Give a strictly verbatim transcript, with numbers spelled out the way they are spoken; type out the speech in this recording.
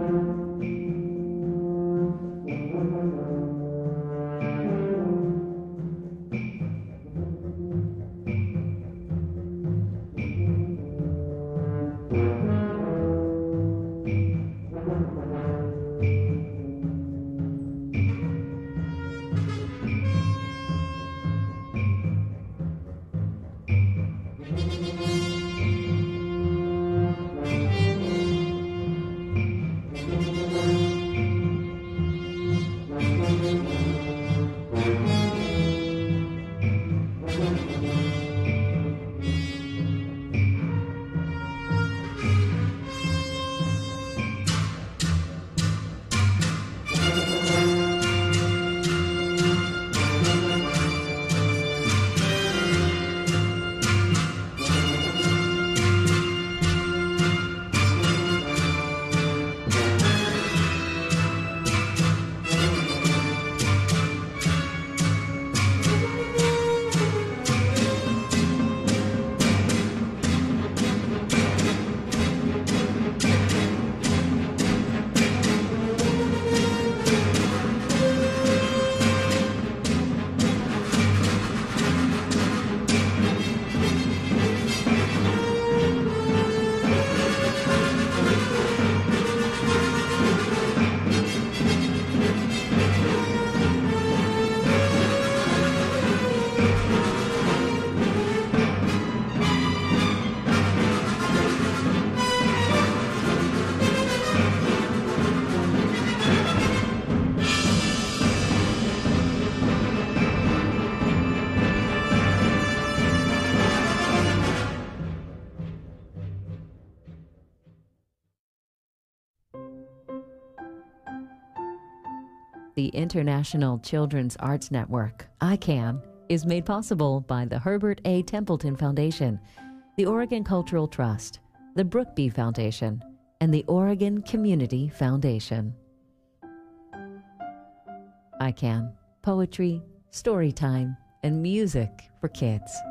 The International Children's Arts Network, I CAN, is made possible by the Herbert A. Templeton Foundation, the Oregon Cultural Trust, the Brookby Foundation, and the Oregon Community Foundation. I CAN, poetry, story time, and music for kids.